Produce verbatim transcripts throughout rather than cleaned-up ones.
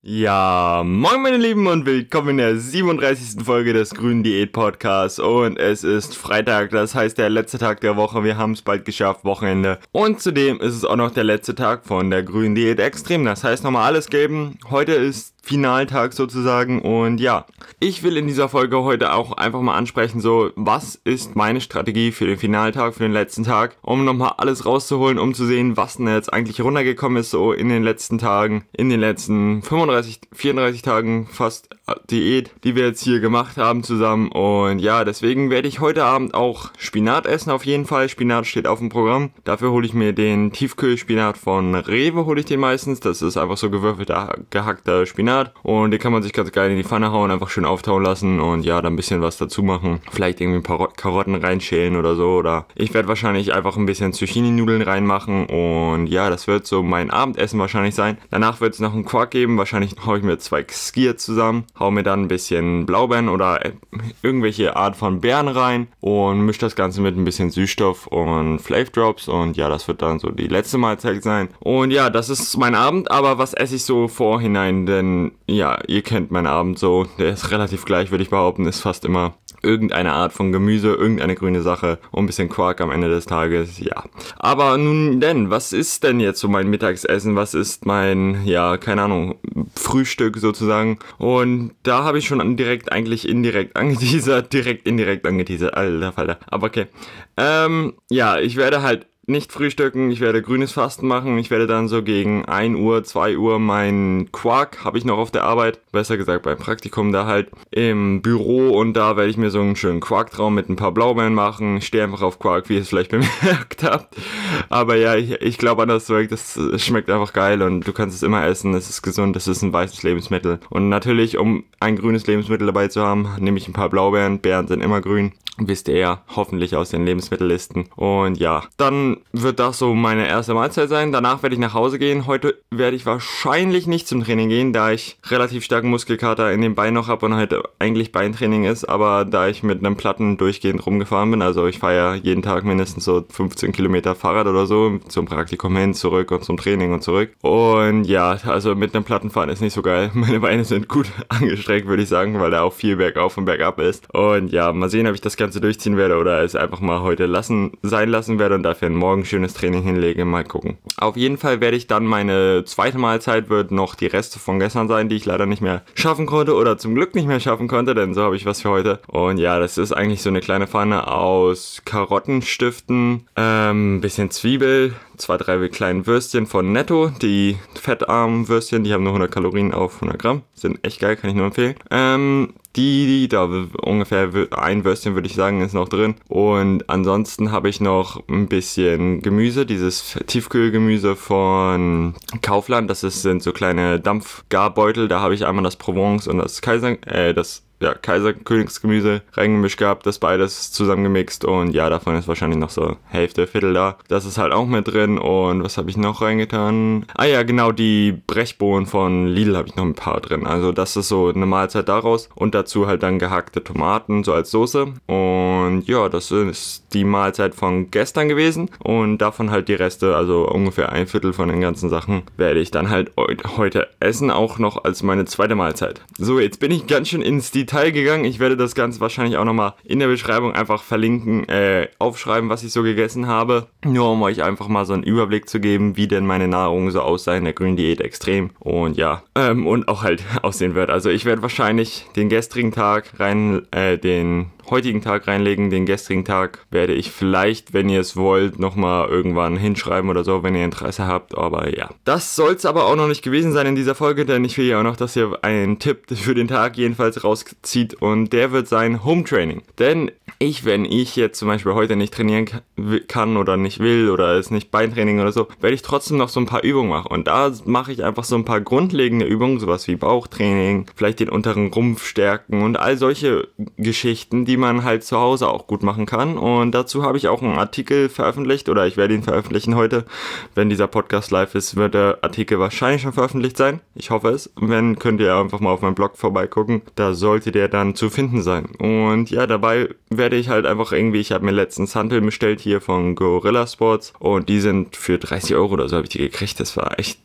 Ja, moin meine Lieben und willkommen in der siebenunddreißigsten Folge des Grünen Diät Podcasts und es ist Freitag, das heißt der letzte Tag der Woche, wir haben es bald geschafft, Wochenende und zudem ist es auch noch der letzte Tag von der Grünen Diät Extrem, das heißt nochmal alles geben, heute ist Finaltag sozusagen und ja, ich will in dieser Folge heute auch einfach mal ansprechen, so was ist meine Strategie für den Finaltag, für den letzten Tag, um nochmal alles rauszuholen, um zu sehen, was denn jetzt eigentlich runtergekommen ist so in den letzten Tagen, in den letzten fünfunddreißig, vierunddreißig Tagen fast Diät, die wir jetzt hier gemacht haben zusammen und ja, deswegen werde ich heute Abend auch Spinat essen auf jeden Fall, Spinat steht auf dem Programm, dafür hole ich mir den Tiefkühlspinat von Rewe, hole ich den meistens, das ist einfach so gewürfelter, gehackter Spinat. Und den kann man sich ganz geil in die Pfanne hauen, einfach schön auftauen lassen und ja, dann ein bisschen was dazu machen. Vielleicht irgendwie ein paar Karotten reinschälen oder so. Oder ich werde wahrscheinlich einfach ein bisschen Zucchini-Nudeln reinmachen und ja, das wird so mein Abendessen wahrscheinlich sein. Danach wird es noch einen Quark geben. Wahrscheinlich haue ich mir zwei Skier zusammen, haue mir dann ein bisschen Blaubeeren oder irgendwelche Art von Beeren rein und mische das Ganze mit ein bisschen Süßstoff und Flavor Drops und ja, das wird dann so die letzte Mahlzeit sein. Und ja, das ist mein Abend, aber was esse ich so vorhinein, denn ja, ihr kennt meinen Abend so, der ist relativ gleich, würde ich behaupten, ist fast immer irgendeine Art von Gemüse, irgendeine grüne Sache und ein bisschen Quark am Ende des Tages, ja. Aber nun denn, was ist denn jetzt so mein Mittagsessen, was ist mein, ja, keine Ahnung, Frühstück sozusagen und da habe ich schon direkt eigentlich indirekt angeteasert, direkt indirekt angeteasert, alter Falter, aber okay. Ähm, ja, ich werde halt nicht frühstücken, ich werde grünes Fasten machen, ich werde dann so gegen ein Uhr, zwei Uhr meinen Quark, habe ich noch auf der Arbeit, besser gesagt beim Praktikum da halt im Büro und da werde ich mir so einen schönen Quarktraum mit ein paar Blaubeeren machen, ich stehe einfach auf Quark, wie ihr es vielleicht bemerkt habt, aber ja, ich, ich glaube an das Zeug, das schmeckt einfach geil und du kannst es immer essen, es ist gesund, es ist ein weißes Lebensmittel und natürlich, um ein grünes Lebensmittel dabei zu haben, nehme ich ein paar Blaubeeren, Beeren sind immer grün, wisst ihr ja, hoffentlich aus den Lebensmittellisten und ja, dann wird das so meine erste Mahlzeit sein. Danach werde ich nach Hause gehen. Heute werde ich wahrscheinlich nicht zum Training gehen, da ich relativ starken Muskelkater in den Beinen noch habe und heute eigentlich Beintraining ist. Aber da ich mit einem Platten durchgehend rumgefahren bin, also ich fahre ja jeden Tag mindestens so fünfzehn Kilometer Fahrrad oder so, zum Praktikum hin, zurück und zum Training und zurück. Und ja, also mit einem Plattenfahren ist nicht so geil. Meine Beine sind gut angestreckt, würde ich sagen, weil da auch viel bergauf und bergab ist. Und ja, mal sehen, ob ich das Ganze durchziehen werde oder es einfach mal heute lassen, sein lassen werde und dafür morgen ein schönes Training hinlege, mal gucken. Auf jeden Fall werde ich dann meine zweite Mahlzeit wird noch die Reste von gestern sein, die ich leider nicht mehr schaffen konnte oder zum Glück nicht mehr schaffen konnte, denn so habe ich was für heute. Und ja, das ist eigentlich so eine kleine Pfanne aus Karottenstiften, ähm, bisschen Zwiebel, zwei, drei kleinen Würstchen von Netto, die fettarmen Würstchen, die haben nur hundert Kalorien auf hundert Gramm, sind echt geil, kann ich nur empfehlen. Ähm, Die, die, da ungefähr ein Würstchen würde ich sagen ist noch drin und ansonsten habe ich noch ein bisschen Gemüse, dieses Tiefkühlgemüse von Kaufland, das ist, sind so kleine Dampfgarbeutel, da habe ich einmal das Provence und das Kaiser, äh, das ja, Kaiserkönigsgemüse reingemischt gehabt, das beides zusammengemixt und ja, davon ist wahrscheinlich noch so Hälfte, Viertel da. Das ist halt auch mit drin und was habe ich noch reingetan? Ah ja, genau, die Brechbohnen von Lidl habe ich noch ein paar drin. Also das ist so eine Mahlzeit daraus und dazu halt dann gehackte Tomaten so als Soße und ja, das ist die Mahlzeit von gestern gewesen und davon halt die Reste, also ungefähr ein Viertel von den ganzen Sachen, werde ich dann halt heute essen, auch noch als meine zweite Mahlzeit. So, jetzt bin ich ganz schön ins Detail gegangen. Ich werde das Ganze wahrscheinlich auch nochmal in der Beschreibung einfach verlinken, äh, aufschreiben, was ich so gegessen habe. Nur um euch einfach mal so einen Überblick zu geben, wie denn meine Nahrung so aussah in der Grünen Diät Extrem. Und ja, ähm, und auch halt aussehen wird. Also ich werde wahrscheinlich den gestrigen Tag rein, äh, den heutigen Tag reinlegen, den gestrigen Tag werde ich vielleicht, wenn ihr es wollt, nochmal irgendwann hinschreiben oder so, wenn ihr Interesse habt, aber ja. Das soll es aber auch noch nicht gewesen sein in dieser Folge, denn ich will ja auch noch, dass ihr einen Tipp für den Tag jedenfalls rauszieht und der wird sein Home Training. Denn ich, wenn ich jetzt zum Beispiel heute nicht trainieren kann oder nicht will oder es nicht Beintraining oder so, werde ich trotzdem noch so ein paar Übungen machen und da mache ich einfach so ein paar grundlegende Übungen, sowas wie Bauchtraining, vielleicht den unteren Rumpf stärken und all solche Geschichten, die man halt zu Hause auch gut machen kann und dazu habe ich auch einen Artikel veröffentlicht oder ich werde ihn veröffentlichen heute. Wenn dieser Podcast live ist, wird der Artikel wahrscheinlich schon veröffentlicht sein. Ich hoffe es. Wenn, könnt ihr einfach mal auf meinem Blog vorbeigucken. Da sollte der dann zu finden sein. Und ja, dabei werde ich halt einfach irgendwie, ich habe mir letztens Hanteln bestellt hier von Gorilla Sports und die sind für dreißig Euro oder so habe ich die gekriegt. Das war echt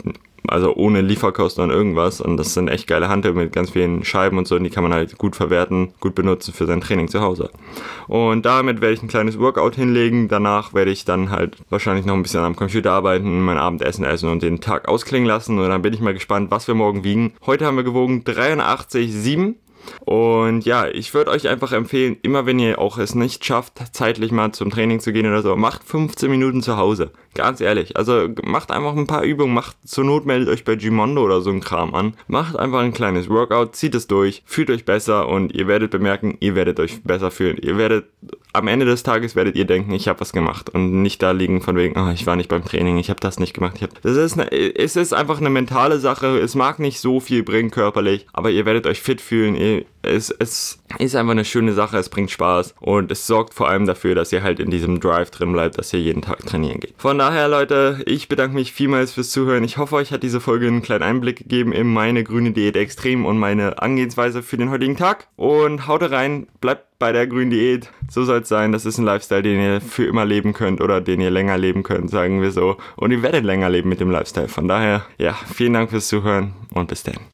also ohne Lieferkosten und irgendwas. Und das sind echt geile Hanteln mit ganz vielen Scheiben und so, und die kann man halt gut verwerten, gut benutzen für sein Training zu Hause. Und damit werde ich ein kleines Workout hinlegen. Danach werde ich dann halt wahrscheinlich noch ein bisschen am Computer arbeiten, mein Abendessen essen und den Tag ausklingen lassen. Und dann bin ich mal gespannt, was wir morgen wiegen. Heute haben wir gewogen dreiundachtzig Komma sieben. Und ja, ich würde euch einfach empfehlen, immer wenn ihr auch es nicht schafft, zeitlich mal zum Training zu gehen oder so, macht fünfzehn Minuten zu Hause. Ganz ehrlich, also macht einfach ein paar Übungen, macht zur Not, meldet euch bei Gmondo oder so ein Kram an. Macht einfach ein kleines Workout, zieht es durch, fühlt euch besser und ihr werdet bemerken, ihr werdet euch besser fühlen. Ihr werdet, am Ende des Tages werdet ihr denken, ich habe was gemacht und nicht da liegen von wegen, oh, ich war nicht beim Training, ich habe das nicht gemacht. Ich hab, das ist eine, es ist einfach eine mentale Sache, es mag nicht so viel bringen körperlich, aber ihr werdet euch fit fühlen, ihr Es, es ist einfach eine schöne Sache, es bringt Spaß und es sorgt vor allem dafür, dass ihr halt in diesem Drive drin bleibt, dass ihr jeden Tag trainieren geht. Von daher, Leute, ich bedanke mich vielmals fürs Zuhören. Ich hoffe, euch hat diese Folge einen kleinen Einblick gegeben in meine grüne Diät extrem und meine Angehensweise für den heutigen Tag. Und haut rein, bleibt bei der grünen Diät. So soll es sein. Das ist ein Lifestyle, den ihr für immer leben könnt oder den ihr länger leben könnt, sagen wir so. Und ihr werdet länger leben mit dem Lifestyle. Von daher, ja, vielen Dank fürs Zuhören und bis dann.